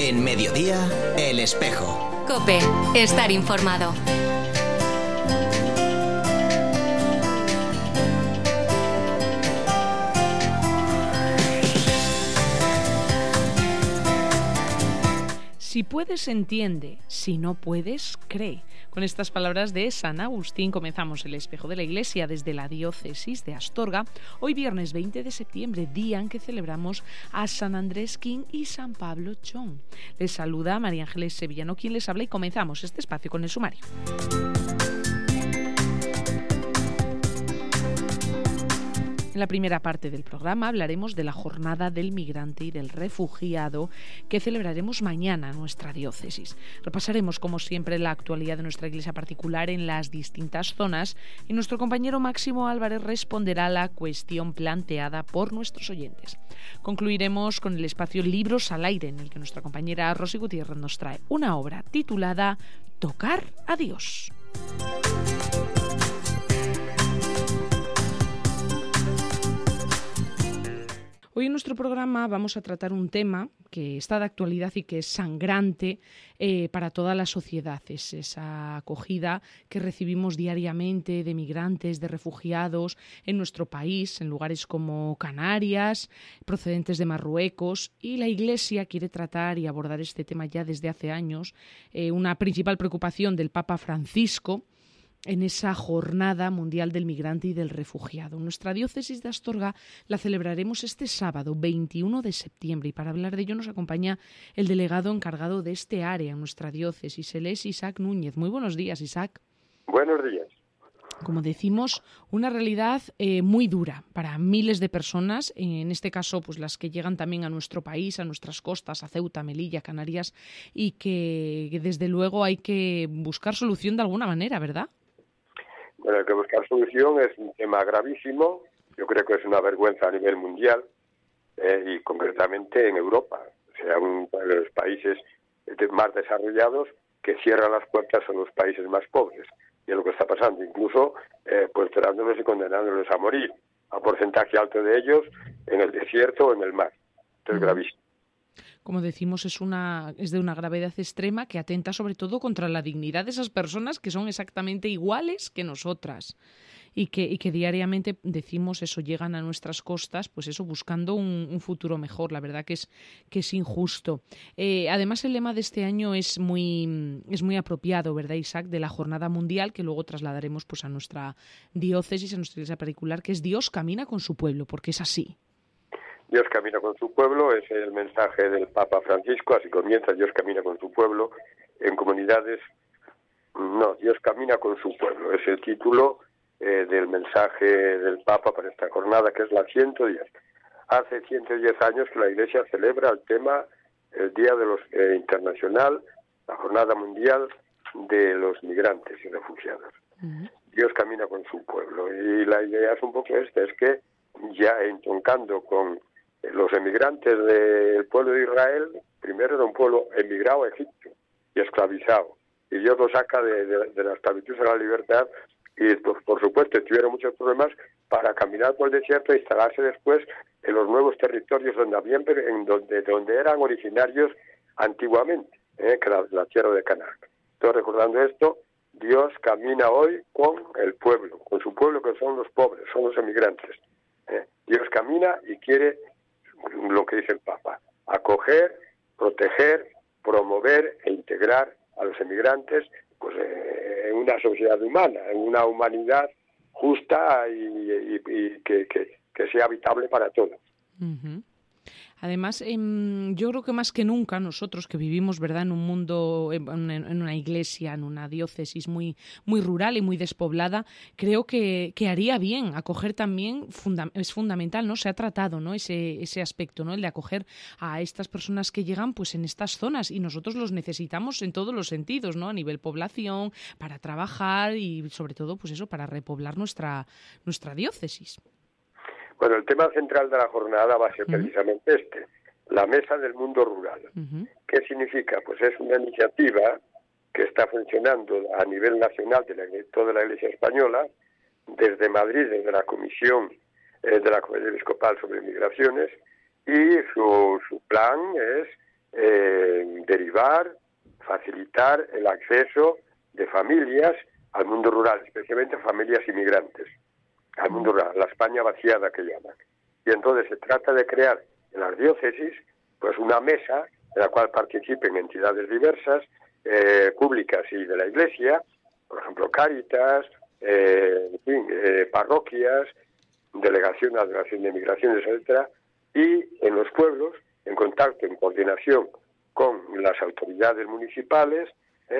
En Mediodía, El Espejo. COPE, estar informado. Si puedes, entiende. Si no puedes, cree. Con estas palabras de San Agustín comenzamos el Espejo de la Iglesia desde la diócesis de Astorga. Hoy viernes 20 de septiembre, día en que celebramos a San Andrés King y San Pablo Chong. Les saluda María Ángeles Sevillano, quien les habla, y comenzamos este espacio con el sumario. En la primera parte del programa hablaremos de la Jornada del Migrante y del Refugiado que celebraremos mañana en nuestra diócesis. Repasaremos, como siempre, la actualidad de nuestra iglesia particular en las distintas zonas y nuestro compañero Máximo Álvarez responderá a la cuestión planteada por nuestros oyentes. Concluiremos con el espacio Libros al Aire, en el que nuestra compañera Rosy Gutiérrez nos trae una obra titulada Tocar a Dios. Hoy en nuestro programa vamos a tratar un tema que está de actualidad y que es sangrante para toda la sociedad. Es esa acogida que recibimos diariamente de migrantes, de refugiados en nuestro país, en lugares como Canarias, procedentes de Marruecos. Y la Iglesia quiere tratar y abordar este tema ya desde hace años. Una principal preocupación del Papa Francisco en esa Jornada Mundial del Migrante y del Refugiado. Nuestra diócesis de Astorga la celebraremos este sábado, 21 de septiembre, y para hablar de ello nos acompaña el delegado encargado de este área en nuestra diócesis. Él es Isaac Núñez. Muy buenos días, Isaac. Buenos días. Como decimos, una realidad muy dura para miles de personas, en este caso pues las que llegan también a nuestro país, a nuestras costas, a Ceuta, Melilla, Canarias, y que desde luego hay que buscar solución de alguna manera, ¿verdad? Bueno, hay que buscar solución, es un tema gravísimo, yo creo que es una vergüenza a nivel mundial y concretamente en Europa. O sea, uno de los países más desarrollados que cierran las puertas son los países más pobres. Y es lo que está pasando, incluso pues cerrándolos y condenándolos a morir, a porcentaje alto de ellos en el desierto o en el mar. Esto es gravísimo. Como decimos, es de una gravedad extrema que atenta sobre todo contra la dignidad de esas personas que son exactamente iguales que nosotras y que diariamente, decimos eso, llegan a nuestras costas, pues eso, buscando un futuro mejor. La verdad que es injusto. Además, el lema de este año es muy apropiado, ¿verdad, Isaac?, de la Jornada Mundial, que luego trasladaremos pues a nuestra diócesis, a nuestra iglesia particular, que es Dios camina con su pueblo, porque es así. Dios camina con su pueblo, es el mensaje del Papa Francisco, así comienza: Dios camina con su pueblo, en comunidades. No, Dios camina con su pueblo, es el título del mensaje del Papa para esta jornada, que es la 110. Hace 110 años que la Iglesia celebra el tema, el Día de los Internacional, la Jornada Mundial de los Migrantes y Refugiados. Dios camina con su pueblo, y la idea es un poco esta, es que ya entroncando con los emigrantes del pueblo de Israel, primero era un pueblo emigrado a Egipto y esclavizado, y Dios lo saca de la esclavitud a la libertad, y pues, por supuesto tuvieron muchos problemas para caminar por el desierto e instalarse después en los nuevos territorios donde eran originarios antiguamente, que era la tierra de Canaán. Entonces, recordando esto, Dios camina hoy con el pueblo, con su pueblo, que son los pobres, son los emigrantes. Dios camina y quiere lo que dice el Papa: acoger, proteger, promover e integrar a los emigrantes pues en una sociedad humana, en una humanidad justa y que sea habitable para todos. Uh-huh. Además, yo creo que más que nunca nosotros que vivimos, ¿verdad?, en un mundo, en una iglesia, en una diócesis muy, muy rural y muy despoblada, creo que haría bien acoger también, es fundamental, ¿no? Se ha tratado, ¿no?, ese aspecto, ¿no?, el de acoger a estas personas que llegan pues en estas zonas, y nosotros los necesitamos en todos los sentidos, ¿no?, a nivel población, para trabajar y sobre todo pues eso, para repoblar nuestra diócesis. Bueno, el tema central de la jornada va a ser precisamente la Mesa del Mundo Rural. ¿Qué significa? Pues es una iniciativa que está funcionando a nivel nacional de toda la Iglesia española, desde Madrid, desde la Comisión de la Conferencia Episcopal sobre Migraciones, y su plan es derivar, facilitar el acceso de familias al mundo rural, especialmente familias inmigrantes, al mundo rural, la España vaciada que llaman. Y entonces se trata de crear en las diócesis pues una mesa en la cual participen entidades diversas, públicas y de la Iglesia, por ejemplo Cáritas, parroquias, delegación de migraciones, etcétera, y en los pueblos, en contacto, en coordinación con las autoridades municipales,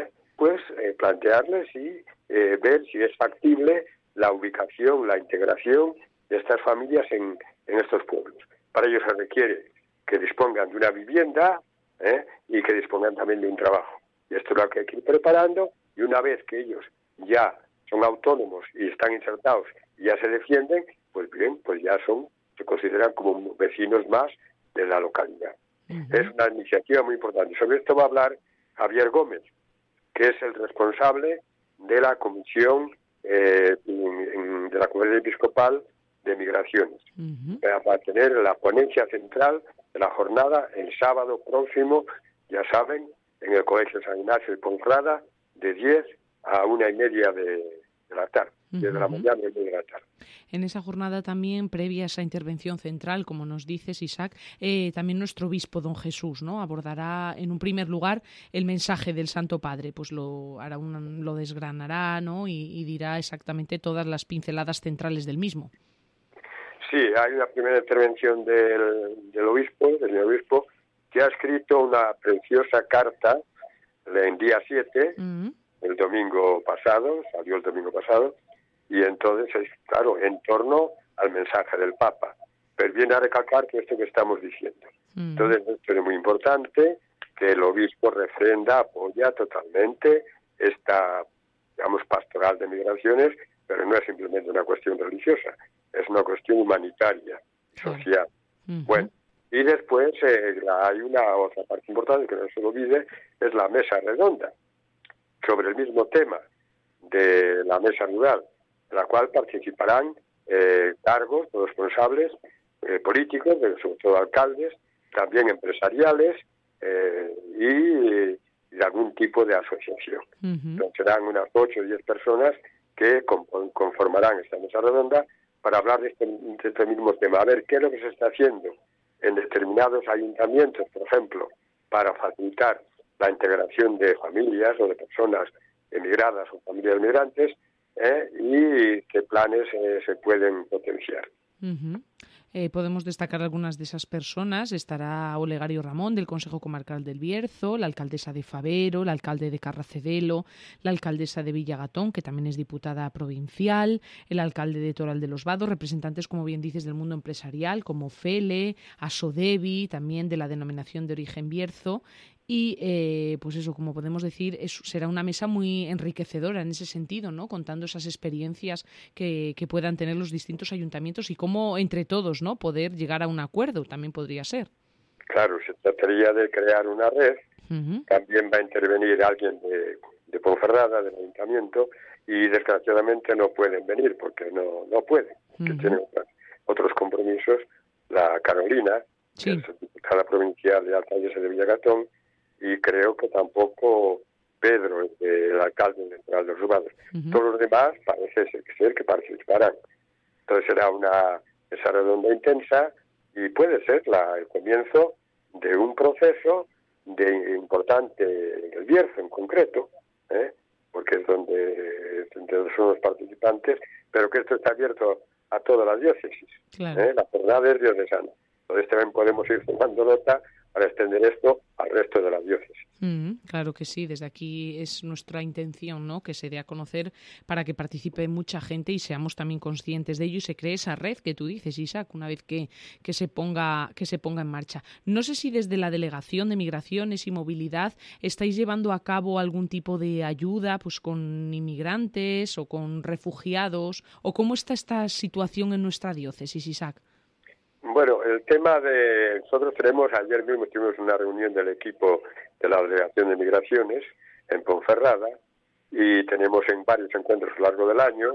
plantearles y ver si es factible la ubicación, la integración de estas familias en estos pueblos. Para ello se requiere que dispongan de una vivienda y que dispongan también de un trabajo. Y esto es lo que hay que ir preparando, y una vez que ellos ya son autónomos y están insertados y ya se defienden, pues bien, pues ya se consideran como vecinos más de la localidad. Uh-huh. Es una iniciativa muy importante. Sobre esto va a hablar Javier Gómez, que es el responsable de la comisión de la Conferencia Episcopal de Migraciones. Uh-huh. Va a tener la ponencia central de la jornada el sábado próximo, ya saben, en el Colegio San Ignacio de Ponferrada, de 10 a 1:30 de la tarde, desde la mañana y 1:30 de la tarde. En esa jornada también, previa a esa intervención central, como nos dices, Isaac, también nuestro obispo, don Jesús, ¿no?, abordará en un primer lugar el mensaje del Santo Padre, pues lo desgranará, ¿no?, y dirá exactamente todas las pinceladas centrales del mismo. Sí, hay una primera intervención del señor obispo, que ha escrito una preciosa carta en día 7, el domingo pasado, salió el domingo pasado, y entonces es, claro, en torno al mensaje del Papa. Pero viene a recalcar que esto que estamos diciendo. Entonces, esto es muy importante, que el obispo refrenda, apoya totalmente esta, digamos, pastoral de migraciones, pero no es simplemente una cuestión religiosa, es una cuestión humanitaria, social. Bueno, y después hay una otra parte importante que no se olvide, es la mesa redonda, sobre el mismo tema de la mesa rural, en la cual participarán cargos o responsables políticos, sobre todo alcaldes, también empresariales y de algún tipo de asociación. Entonces serán unas 8 o 10 personas que conformarán esta mesa redonda para hablar de este mismo tema. A ver, ¿qué es lo que se está haciendo en determinados ayuntamientos, por ejemplo, para facilitar la integración de familias o de personas emigradas o familias migrantes, y qué planes se pueden potenciar? Podemos destacar algunas de esas personas. Estará Olegario Ramón, del Consejo Comarcal del Bierzo, la alcaldesa de Favero, el alcalde de Carracedelo, la alcaldesa de Villagatón, que también es diputada provincial, el alcalde de Toral de los Vados, representantes, como bien dices, del mundo empresarial, como Fele, Asodevi, también de la denominación de origen Bierzo. Y, pues eso, como podemos decir, será una mesa muy enriquecedora en ese sentido, ¿no?, contando esas experiencias que puedan tener los distintos ayuntamientos y cómo, entre todos, ¿no?, poder llegar a un acuerdo, también podría ser. Claro, se trataría de crear una red. También va a intervenir alguien de Ponferrada, del ayuntamiento, y desgraciadamente no pueden venir, porque no pueden, que tienen otros compromisos. La Carolina, que es diputada provincial de alcaldesa de Villagatón, y creo que tampoco Pedro, el alcalde de Toral de los Vados. Todos los demás parece ser que participarán. Entonces será una mesa redonda intensa y puede ser el comienzo de un proceso importante en el Bierzo en concreto, porque es donde son los participantes, pero que esto está abierto a todas las diócesis. Claro. La jornada es diocesana. Entonces también podemos ir tomando nota para extender esto al resto de la diócesis. Claro que sí, desde aquí es nuestra intención, ¿no?, que se dé a conocer para que participe mucha gente y seamos también conscientes de ello y se cree esa red que tú dices, Isaac, una vez que se ponga en marcha. No sé si desde la Delegación de Migraciones y Movilidad estáis llevando a cabo algún tipo de ayuda, pues con inmigrantes o con refugiados, o cómo está esta situación en nuestra diócesis, Isaac. Bueno, el tema de... Nosotros ayer mismo tuvimos una reunión del equipo de la Delegación de Migraciones en Ponferrada y tenemos en varios encuentros a lo largo del año,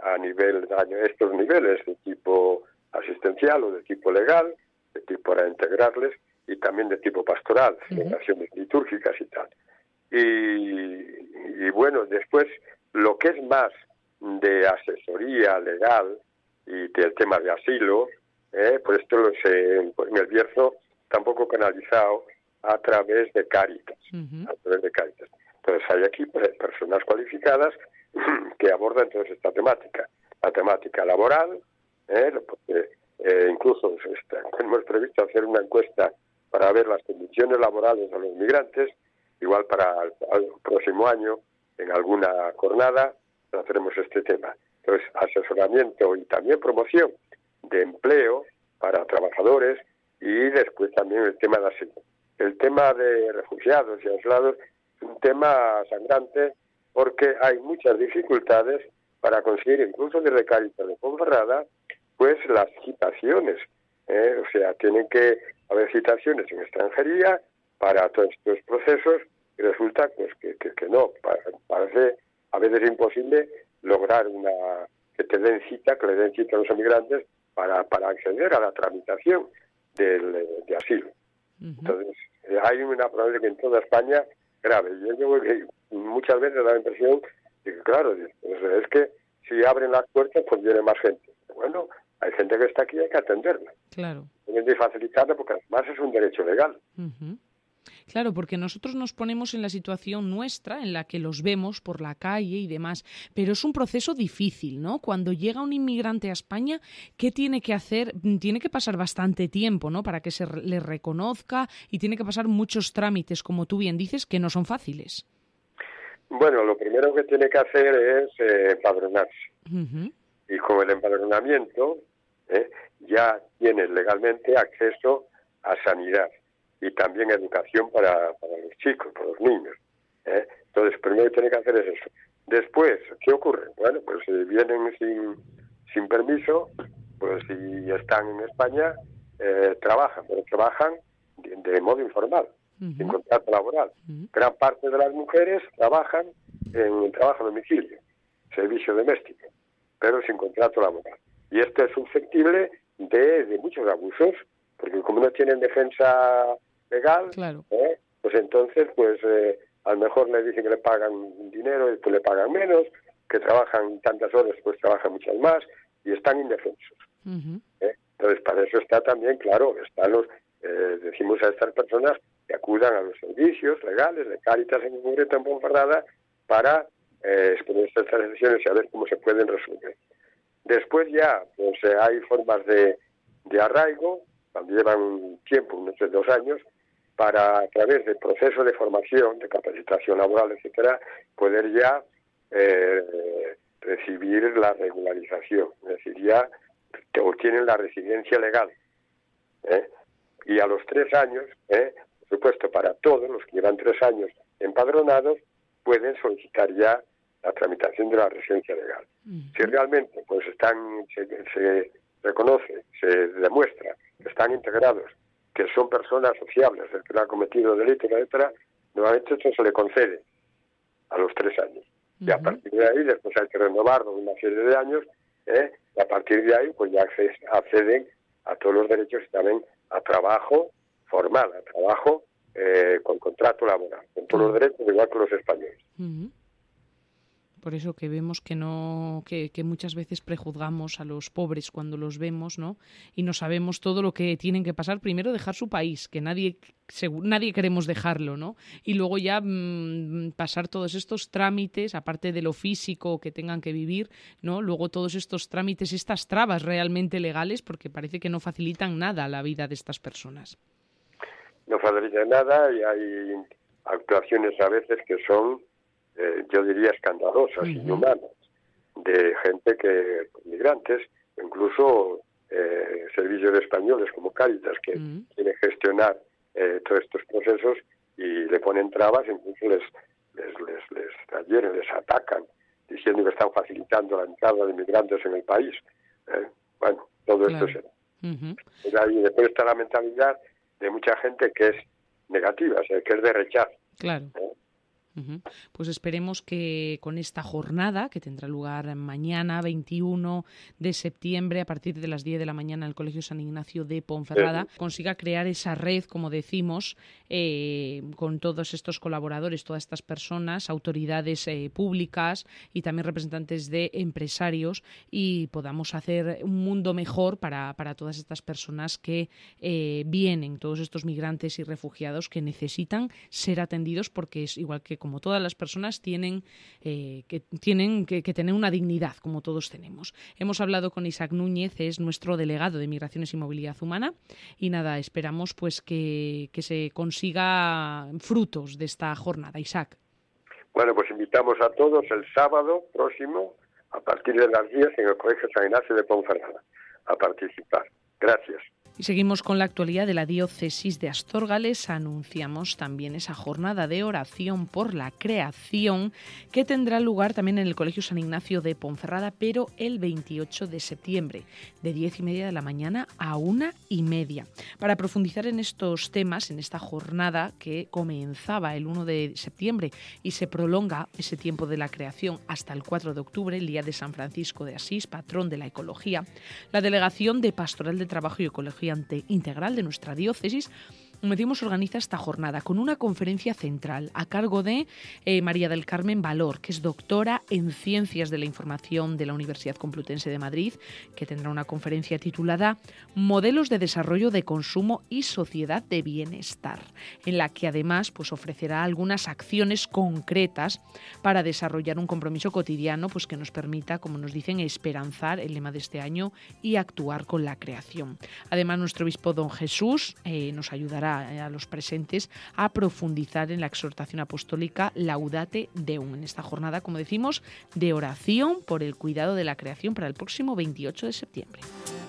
estos niveles de tipo asistencial o de tipo legal, de tipo para integrarles, y también de tipo pastoral, celebraciones litúrgicas y tal. Y bueno, después lo que es más de asesoría legal y del tema de asilo, pues esto en el Bierzo está un poco canalizado a través de Cáritas, Entonces hay aquí personas cualificadas que abordan entonces esta temática, la temática laboral, incluso tenemos previsto hacer una encuesta para ver las condiciones laborales de los migrantes, igual para el próximo año, en alguna jornada, haceremos este tema. Entonces, asesoramiento y también promoción de empleo para trabajadores y después también el tema de asilo. El tema de refugiados y aislados es un tema sangrante porque hay muchas dificultades para conseguir, incluso desde Cáritas de Ponferrada, pues las citaciones. O sea, tienen que haber citaciones en extranjería para todos estos procesos y resulta pues que no, parece a veces imposible lograr que le den cita a los emigrantes para acceder a la tramitación de asilo. Entonces, hay una probabilidad que en toda España grave. Yo muchas veces da la impresión de que, claro, es que si abren las puertas, pues viene más gente. Bueno, hay gente que está aquí y hay que atenderla. Claro. Tienen que facilitarla porque además es un derecho legal. Claro, porque nosotros nos ponemos en la situación nuestra, en la que los vemos por la calle y demás, pero es un proceso difícil, ¿no? Cuando llega un inmigrante a España, ¿qué tiene que hacer? Tiene que pasar bastante tiempo, ¿no? Para que se le reconozca y tiene que pasar muchos trámites, como tú bien dices, que no son fáciles. Bueno, lo primero que tiene que hacer es empadronarse. Y con el empadronamiento ya tiene legalmente acceso a sanidad y también educación para los chicos, para los niños. Entonces, primero que tiene que hacer es eso. Después, ¿qué ocurre? Bueno, pues si vienen sin permiso, pues si están en España, trabajan, pero trabajan de modo informal, sin contrato laboral. Gran parte de las mujeres trabajan en trabajo a domicilio, servicio doméstico, pero sin contrato laboral. Y esto es susceptible de muchos abusos, porque como no tienen defensa legal, claro. Pues entonces, a lo mejor le dicen que le pagan dinero y después le pagan menos, que trabajan tantas horas, pues trabajan muchas más, y están indefensos. Entonces, para eso está también, claro, decimos a estas personas que acudan a los servicios legales de Cáritas en concreto en Ponferrada para exponer estas sesiones y a ver cómo se pueden resolver. Después ya, pues hay formas de arraigo, cuando llevan un tiempo, unos 2 años, para a través del proceso de formación, de capacitación laboral, etcétera, poder ya recibir la regularización, es decir, ya obtienen la residencia legal. Y a los 3 años, por supuesto, para todos los que llevan 3 años empadronados, pueden solicitar ya la tramitación de la residencia legal. Si realmente pues se reconoce, se demuestra que están integrados, que son personas sociables, el que no ha cometido delitos, etcétera, nuevamente esto se le concede a los 3 años. Y a partir de ahí, después hay que renovarlo una serie de años, y a partir de ahí, pues ya acceden a todos los derechos y también a trabajo formal, a trabajo con contrato laboral, con todos los derechos, igual que los españoles. Por eso que vemos que muchas veces prejuzgamos a los pobres cuando los vemos, ¿no? Y no sabemos todo lo que tienen que pasar. Primero dejar su país, que nadie queremos dejarlo, ¿no? Y luego ya pasar todos estos trámites, aparte de lo físico que tengan que vivir, ¿no? Luego todos estos trámites, estas trabas realmente legales, porque parece que no facilitan nada la vida de estas personas. No facilitan nada y hay actuaciones a veces que son yo diría escandalosas, inhumanas, de gente migrantes, incluso servicios españoles como Cáritas, que quieren gestionar todos estos procesos y le ponen trabas, incluso les adhieren, les atacan, diciendo que están facilitando la entrada de migrantes en el país. Bueno, todo esto será. Y después está la mentalidad de mucha gente que es negativa, o sea, que es de rechazo. Claro. Pues esperemos que con esta jornada, que tendrá lugar mañana, 21 de septiembre, a partir de las 10 de la mañana en el Colegio San Ignacio de Ponferrada, consiga crear esa red, como decimos, con todos estos colaboradores, todas estas personas, autoridades públicas y también representantes de empresarios, y podamos hacer un mundo mejor para todas estas personas que vienen, todos estos migrantes y refugiados que necesitan ser atendidos, porque es igual que como todas las personas tienen que tener una dignidad, como todos tenemos. Hemos hablado con Isaac Núñez, es nuestro delegado de Migraciones y Movilidad Humana, y nada, esperamos pues que se consiga frutos de esta jornada. Isaac. Bueno, pues invitamos a todos el sábado próximo, a partir de las 10, en el Colegio San Ignacio de Ponferrada, a participar. Gracias. Y seguimos con la actualidad de la diócesis de Astorga. Les anunciamos también esa jornada de oración por la creación que tendrá lugar también en el Colegio San Ignacio de Ponferrada, pero el 28 de septiembre, de 10:30 de la mañana a 1:30. Para profundizar en estos temas, en esta jornada que comenzaba el 1 de septiembre y se prolonga ese tiempo de la creación hasta el 4 de octubre, el día de San Francisco de Asís, patrón de la ecología, la Delegación de Pastoral de Trabajo y Ecología Integral de nuestra diócesis, como decimos, organiza esta jornada con una conferencia central a cargo de María del Carmen Valor, que es doctora en Ciencias de la Información de la Universidad Complutense de Madrid, que tendrá una conferencia titulada Modelos de Desarrollo de Consumo y Sociedad de Bienestar, en la que además pues, ofrecerá algunas acciones concretas para desarrollar un compromiso cotidiano pues, que nos permita, como nos dicen, esperanzar, el lema de este año, y actuar con la creación. Además, nuestro obispo don Jesús nos ayudará a los presentes a profundizar en la exhortación apostólica Laudate Deum, en esta jornada, como decimos, de oración por el cuidado de la creación para el próximo 28 de septiembre.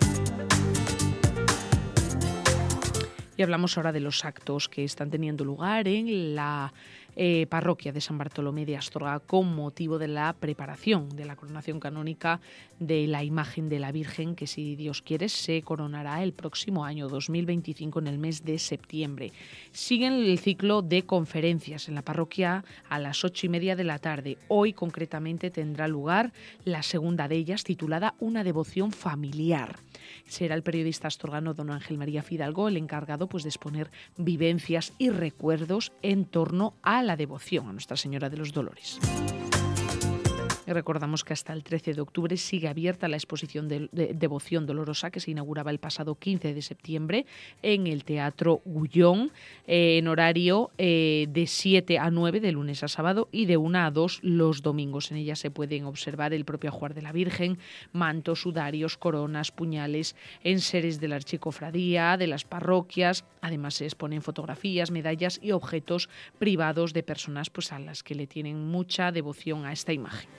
Y hablamos ahora de los actos que están teniendo lugar en la parroquia de San Bartolomé de Astorga con motivo de la preparación de la coronación canónica de la imagen de la Virgen, que si Dios quiere se coronará el próximo año 2025 en el mes de septiembre. Siguen el ciclo de conferencias en la parroquia a las 8:30 de la tarde. Hoy concretamente tendrá lugar la segunda de ellas, titulada Una devoción familiar. Será el periodista astorgano don Ángel María Fidalgo el encargado pues, de exponer vivencias y recuerdos en torno a la devoción a Nuestra Señora de los Dolores. Y recordamos que hasta el 13 de octubre sigue abierta la exposición de Devoción Dolorosa, que se inauguraba el pasado 15 de septiembre en el Teatro Gullón, en horario de 7 a 9 de lunes a sábado y de 1 a 2 los domingos. En ella se pueden observar el propio ajuar de la Virgen, mantos, sudarios, coronas, puñales, enseres de la archicofradía, de las parroquias. Además se exponen fotografías, medallas y objetos privados de personas pues, a las que le tienen mucha devoción a esta imagen.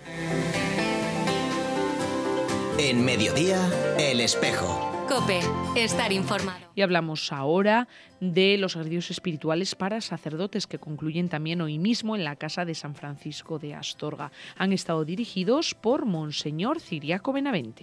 En Mediodía, El Espejo. COPE, estar informado. Y hablamos ahora de los ejercicios espirituales para sacerdotes que concluyen también hoy mismo en la Casa de San Francisco de Astorga. Han estado dirigidos por Monseñor Ciriaco Benavente.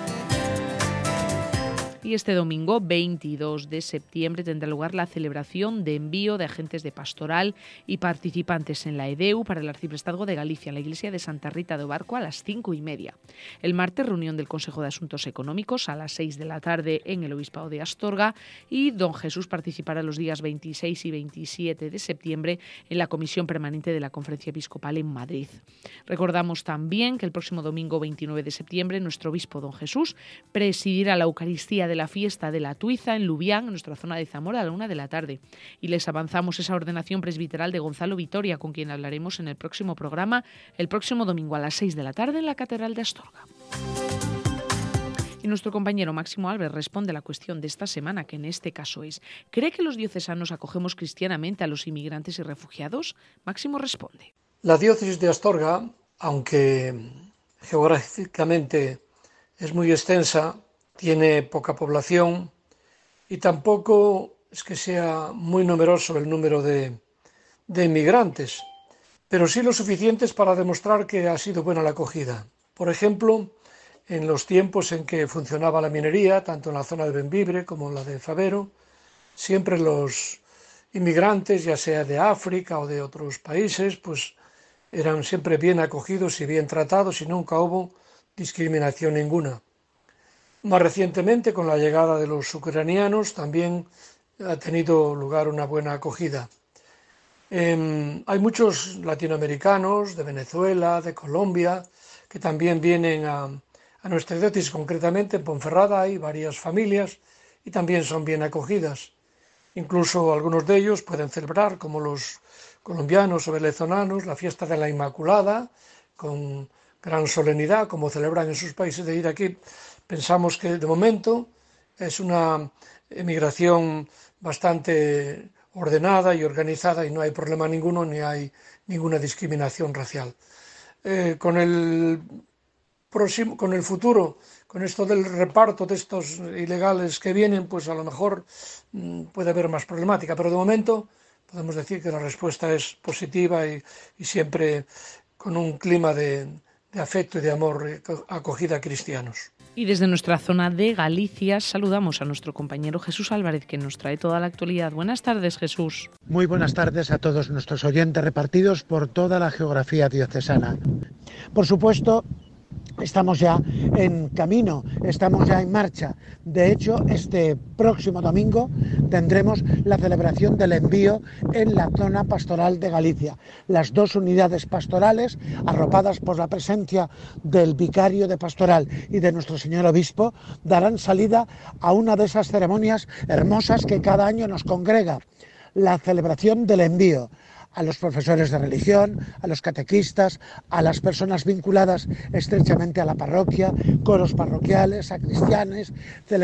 Y este domingo, 22 de septiembre, tendrá lugar la celebración de envío de agentes de pastoral y participantes en la EDEU para el Arciprestazgo de Galicia, en la iglesia de Santa Rita de Obarco, a las 5:30. El martes, reunión del Consejo de Asuntos Económicos a las 6 de la tarde en el Obispado de Astorga, y don Jesús participará los días 26 y 27 de septiembre en la Comisión Permanente de la Conferencia Episcopal en Madrid. Recordamos también que el próximo domingo, 29 de septiembre, nuestro obispo don Jesús presidirá la Eucaristía de la fiesta de la Tuiza en Lubián, en nuestra zona de Zamora, a la 1 de la tarde. Y les avanzamos esa ordenación presbiteral de Gonzalo Vitoria, con quien hablaremos en el próximo programa, el próximo domingo a las 6 de la tarde en la Catedral de Astorga. Y nuestro compañero Máximo Álvarez responde a la cuestión de esta semana, que en este caso es: ¿cree que los diocesanos acogemos cristianamente a los inmigrantes y refugiados? Máximo responde. La diócesis de Astorga, aunque geográficamente es muy extensa, tiene poca población y tampoco es que sea muy numeroso el número de inmigrantes, pero sí lo suficientes para demostrar que ha sido buena la acogida. Por ejemplo, en los tiempos en que funcionaba la minería, tanto en la zona de Bembibre como en la de Favero, siempre los inmigrantes, ya sea de África o de otros países, pues eran siempre bien acogidos y bien tratados y nunca hubo discriminación ninguna. Más recientemente, con la llegada de los ucranianos, también ha tenido lugar una buena acogida. Hay muchos latinoamericanos de Venezuela, de Colombia, que también vienen a nuestra diócesis, concretamente en Ponferrada hay varias familias y también son bien acogidas. Incluso algunos de ellos pueden celebrar, como los colombianos o venezolanos, la fiesta de la Inmaculada con gran solemnidad, como celebran en sus países. De ir aquí pensamos que de momento es una emigración bastante ordenada y organizada y no hay problema ninguno ni hay ninguna discriminación racial. Con el futuro, con esto del reparto de estos ilegales que vienen, pues a lo mejor puede haber más problemática, pero de momento podemos decir que la respuesta es positiva y siempre con un clima de afecto y de amor, acogida a cristianos. Y desde nuestra zona de Galicia saludamos a nuestro compañero Jesús Álvarez, que nos trae toda la actualidad. Buenas tardes, Jesús. Muy buenas tardes a todos nuestros oyentes repartidos por toda la geografía diocesana. Por supuesto, estamos ya en camino, estamos ya en marcha. De hecho, este próximo domingo tendremos la celebración del envío en la zona pastoral de Galicia. Las 2 unidades pastorales, arropadas por la presencia del vicario de pastoral y de nuestro señor obispo, darán salida a una de esas ceremonias hermosas que cada año nos congrega, la celebración del envío. A los profesores de religión, a los catequistas, a las personas vinculadas estrechamente a la parroquia, coros parroquiales, sacristianes,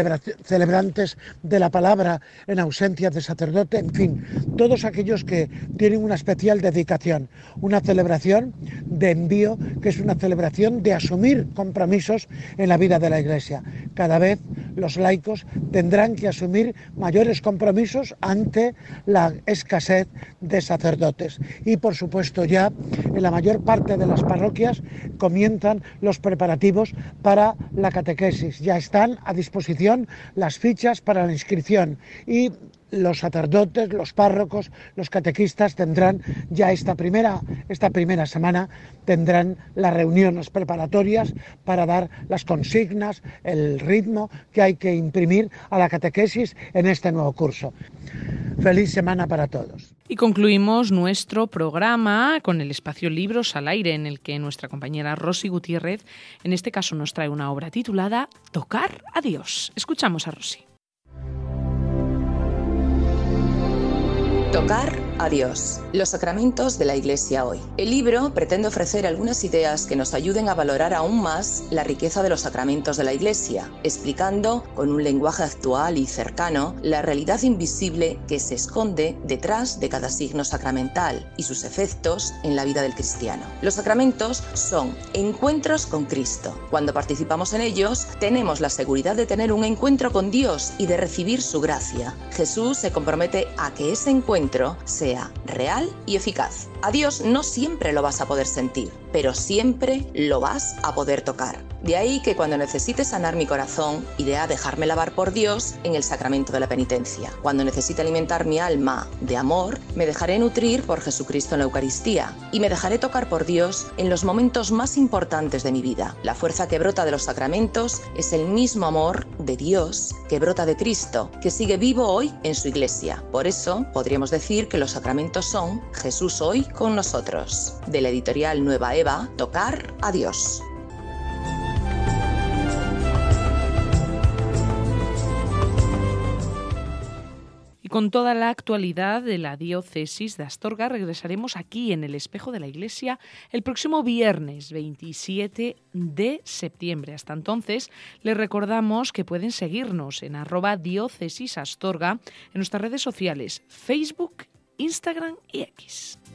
celebrantes de la palabra en ausencia de sacerdote, en fin, todos aquellos que tienen una especial dedicación, una celebración de envío, que es una celebración de asumir compromisos en la vida de la Iglesia. Cada vez los laicos tendrán que asumir mayores compromisos ante la escasez de sacerdotes. Y por supuesto ya en la mayor parte de las parroquias comienzan los preparativos para la catequesis. Ya están a disposición las fichas para la inscripción y los sacerdotes, los párrocos, los catequistas tendrán ya esta primera semana, tendrán las reuniones preparatorias para dar las consignas, el ritmo que hay que imprimir a la catequesis en este nuevo curso. Feliz semana para todos. Y concluimos nuestro programa con el espacio Libros al Aire, en el que nuestra compañera Rosy Gutiérrez, en este caso, nos trae una obra titulada Tocar a Dios. Escuchamos a Rosy. Tocar a Dios. Los sacramentos de la Iglesia hoy. El libro pretende ofrecer algunas ideas que nos ayuden a valorar aún más la riqueza de los sacramentos de la Iglesia, explicando con un lenguaje actual y cercano la realidad invisible que se esconde detrás de cada signo sacramental y sus efectos en la vida del cristiano. Los sacramentos son encuentros con Cristo. Cuando participamos en ellos, tenemos la seguridad de tener un encuentro con Dios y de recibir su gracia. Jesús se compromete a que ese encuentro sea real y eficaz. A Dios no siempre lo vas a poder sentir, pero siempre lo vas a poder tocar. De ahí que cuando necesite sanar mi corazón, iré a dejarme lavar por Dios en el sacramento de la penitencia. Cuando necesite alimentar mi alma de amor, me dejaré nutrir por Jesucristo en la Eucaristía y me dejaré tocar por Dios en los momentos más importantes de mi vida. La fuerza que brota de los sacramentos es el mismo amor de Dios que brota de Cristo, que sigue vivo hoy en su Iglesia. Por eso podríamos decir que los sacramentos son Jesús hoy con nosotros. De la editorial Nueva Eva, Tocar a Dios. Y con toda la actualidad de la diócesis de Astorga regresaremos aquí en el Espejo de la Iglesia el próximo viernes 27 de septiembre. Hasta entonces, les recordamos que pueden seguirnos en @diócesisastorga en nuestras redes sociales, Facebook, Instagram y X.